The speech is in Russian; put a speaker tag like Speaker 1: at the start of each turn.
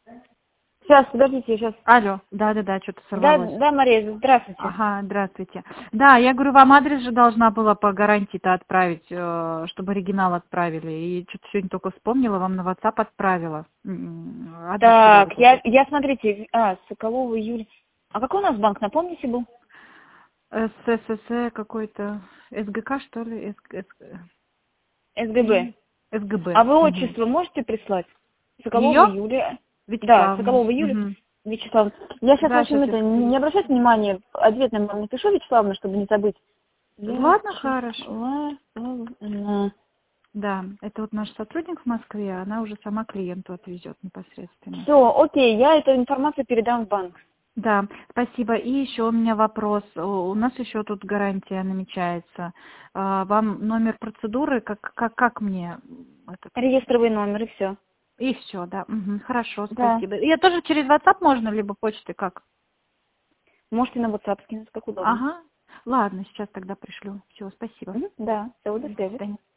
Speaker 1: Сейчас, подождите, сейчас.
Speaker 2: Алло, да-да-да, что-то
Speaker 1: Да,
Speaker 2: сорвалось.
Speaker 1: да, Мария, здравствуйте.
Speaker 2: Ага, здравствуйте. Да, я говорю, вам адрес же должна была по гарантии-то отправить, чтобы оригинал отправили. И что-то сегодня только вспомнила, вам на WhatsApp отправила. Адрес куда вы
Speaker 1: Так,
Speaker 2: хотите?
Speaker 1: я смотрите, Соколова Юлия. А какой у нас банк, напомните, был?
Speaker 2: ССС какой-то, СГК, что ли?
Speaker 1: СГБ.
Speaker 2: СГБ.
Speaker 1: А вы
Speaker 2: Мгм.
Speaker 1: отчество можете прислать? Соколова
Speaker 2: Ее?
Speaker 1: Юлия. Да,
Speaker 2: Вячеславна.
Speaker 1: Соколова Юлия.
Speaker 2: Мгм.
Speaker 1: Вячеславовна. Я сейчас, в
Speaker 2: Да,
Speaker 1: общем,
Speaker 2: сейчас я
Speaker 1: это,
Speaker 2: скажу.
Speaker 1: не обращайте внимания, ответно вам напишу, Вячеславовна, чтобы не забыть.
Speaker 2: Ладно, хорошо.
Speaker 1: Вячеславовна.
Speaker 2: Да, это вот наш сотрудник в Москве, она уже сама клиенту отвезет непосредственно.
Speaker 1: Все, окей, я эту информацию передам в банк.
Speaker 2: Да, спасибо. И еще у меня вопрос. У нас еще тут гарантия намечается. Вам номер процедуры, как мне этот?
Speaker 1: Реестровый номер и все.
Speaker 2: И все, да. Мгм, хорошо,
Speaker 1: Да.
Speaker 2: спасибо. Я тоже через WhatsApp можно, либо почты, как?
Speaker 1: Можете на WhatsApp скинуть, как удобно.
Speaker 2: Ага. Ладно, сейчас тогда пришлю. Все, спасибо.
Speaker 1: Мгм, да, все, до
Speaker 2: До
Speaker 1: связи.
Speaker 2: свидания.